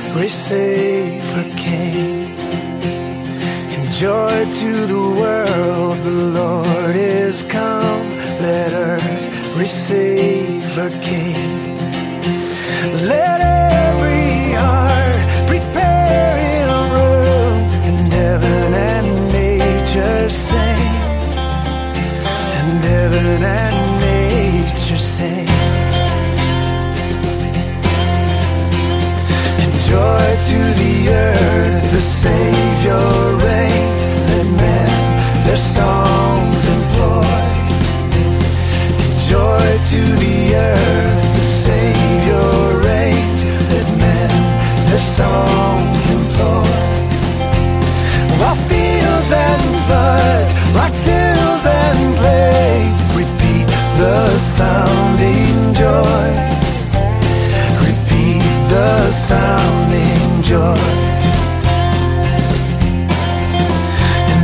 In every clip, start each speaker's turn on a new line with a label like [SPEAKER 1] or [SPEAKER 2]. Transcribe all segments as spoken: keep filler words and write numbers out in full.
[SPEAKER 1] receive her King. And joy to the world, the Lord is come. Let earth receive her King. Let every heart prepare him room, and heaven and nature sing, and heaven and nature sing. And joy to the earth, the Savior reigns. Let men their songs employ. And joy to the earth, the Savior reigns. Let men their songs employ. While fields and floods, rocks, hills and plains repeat the sounding joy. Repeat the sounding joy. And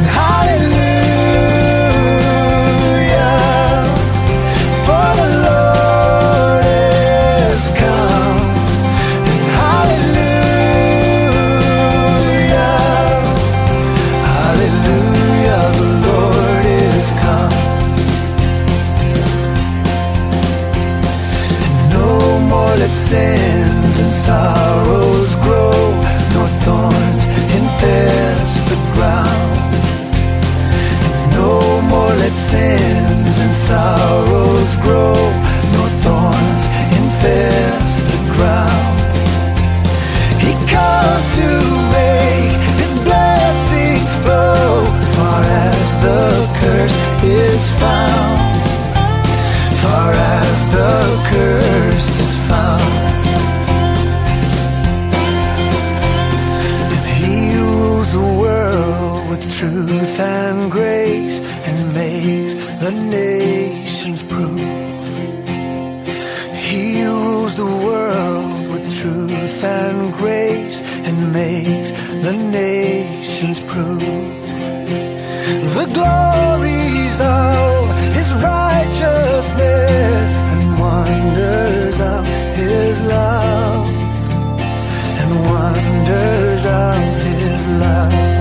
[SPEAKER 1] hallelujah, for the Lord is come. And hallelujah, hallelujah, the Lord is come. And no more let sins and sorrows grow, nor thorns infest the ground. And no more let sins and sorrows grow, nor thorns infest the ground. He comes to make his blessings flow, far as the curse is found, far as the curse is found. And he rules the world with truth and grace, and makes the nations prove. He rules the world with truth and grace, and makes the nations prove. The glories of his righteousness, and wonders of his love, and wonders of his love.